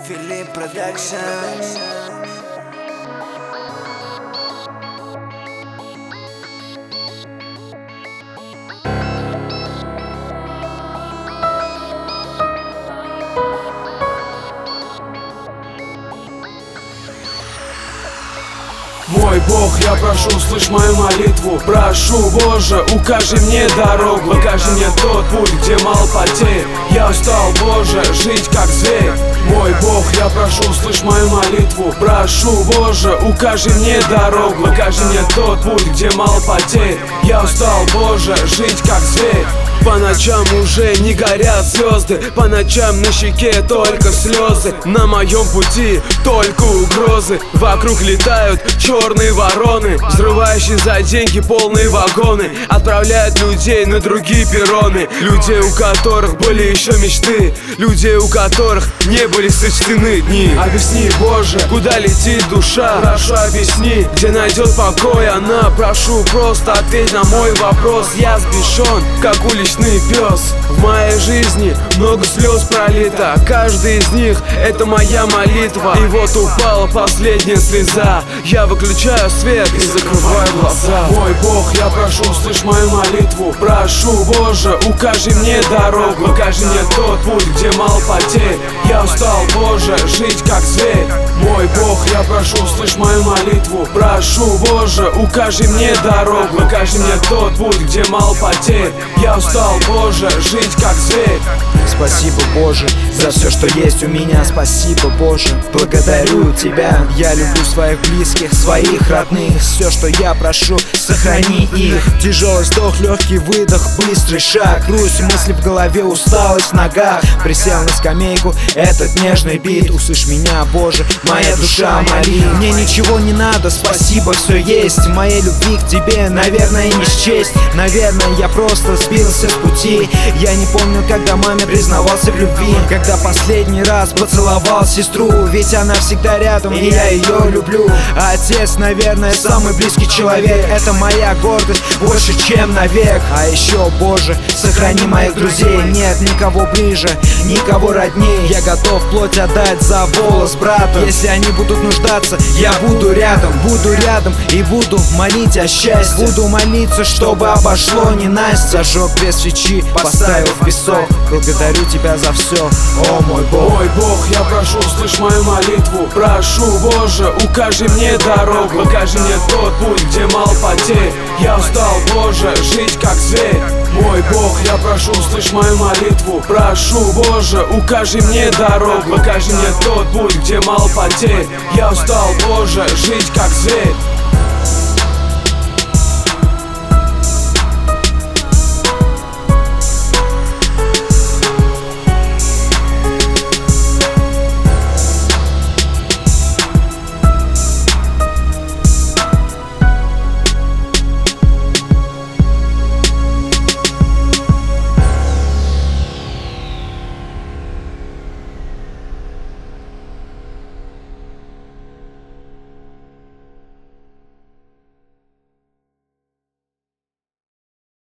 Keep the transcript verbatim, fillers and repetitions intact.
Филипп Продакшн. Мой Бог, я прошу, слышь мою молитву. Прошу, Боже, укажи мне дорогу. Покажи мне тот путь, где мало потерь. Я устал, Боже, жить как зверь. Мой Бог, я прошу, слышь мою молитву. Прошу, Боже, укажи мне дорогу. Покажи мне тот путь, где мало потерь. Я устал, Боже, жить как зверь. По ночам уже не горят звезды, по ночам на щеке только слезы. На моем пути только угрозы. Вокруг летают черные вороны, взрывающие за деньги полные вагоны. Отправляют людей на другие перроны. Людей, у которых были еще мечты, людей, у которых не были сочтены дни. Объясни, Боже, куда летит душа? Прошу, объясни, где найдет покой она. Прошу, просто ответь на мой вопрос. Я сбешен, как уличный пес. В моей жизни много слез пролито, каждый из них это моя молитва. И вот упала последняя слеза. Я выключаю свет и закрываю глаза. Мой Бог, я прошу, слышь мою молитву. Прошу, Боже, укажи мне дорогу. Покажи мне тот путь, где мало потерь. Я устал, Боже, жить как зверь. Мой Бог, я прошу, слышь мою молитву. Прошу, Боже, укажи мне дорогу. Покажи мне тот путь, где мало потерь. Я устал, Боже, жить как зверь. Спасибо, Боже, за все, что есть у меня. Спасибо, Боже, благодарю Тебя. Я люблю своих близких, своих родных. Все, что я прошу, сохрани их. Тяжелый вздох, легкий выдох, быстрый шаг. Грусть, мысли в голове, усталость в ногах. Присел на скамейку, этот нежный бит. Услышь меня, Боже, моя душа молит. Мне ничего не надо, спасибо, все есть. Моей любви к Тебе, наверное, не счесть. Наверное, я просто сбился с пути. Я не помню, когда маме признавался в любви, когда последний раз поцеловал сестру. Ведь она всегда рядом, и я ее люблю. А отец, наверное, самый близкий человек. Это моя гордость, больше, чем навек. А еще, Боже, сохрани моих друзей. Нет никого ближе, никого родней. Я готов плоть отдать за волос брата. Если они будут нуждаться, я буду рядом. Буду рядом и буду молить о счастье. Буду молиться, чтобы обошло ненастье. Зажег две свечи, поставил в песок. Благодарю Тебя за все, о мой Бог. Мой Бог, я прошу, слышь мою молитву. Прошу, Боже, укажи мне дорогу. Покажи мне тот путь, где мало потерь. Я устал, Боже, жить как зверь. Мой Бог, я прошу, слышь мою молитву. Прошу, Боже, укажи мне дорогу. Покажи мне тот путь, где мало потерь. Я устал, Боже, жить как зверь.